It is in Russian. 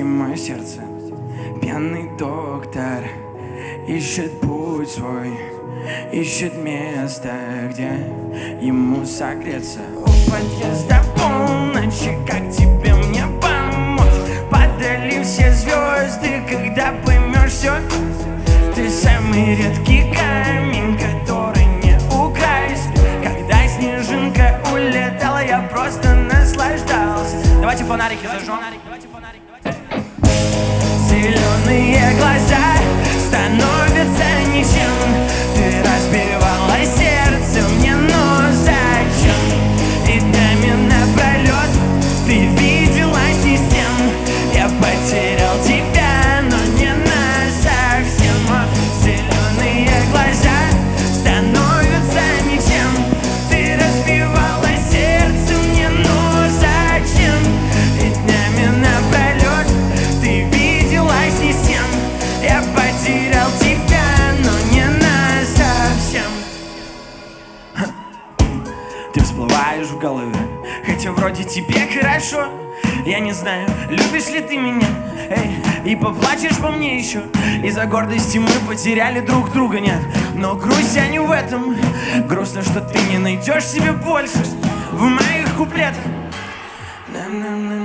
мое сердце. Пьяный доктор ищет путь свой, ищет место, где ему согреться. У подъезда полночи, как тебе мне помочь? Падали все звезды, когда поймешь все. Ты самый редкий камень, который не украсть. Когда снежинка улетала, я просто наслаждался. Давайте фонарики зажжем. Зеленые глаза становятся ничем. Ты разбивала сердце мне, но зачем? И днями напролет ты виделась не с тем. Я потерял тебя, но не насовсем. Зеленые глаза становятся ничем. Ты разбивала сердце мне, но зачем? И днями напролет ты виделась не с тем. Я потерял тебя, но не насовсем. Ты всплываешь в голове, хотя вроде тебе хорошо. Я не знаю, любишь ли ты меня, эй, и поплачешь по мне еще. Из-за гордости мы потеряли друг друга, нет. Но грусть я не в этом. Грустно, что ты не найдешь себе больше в моих куплетах.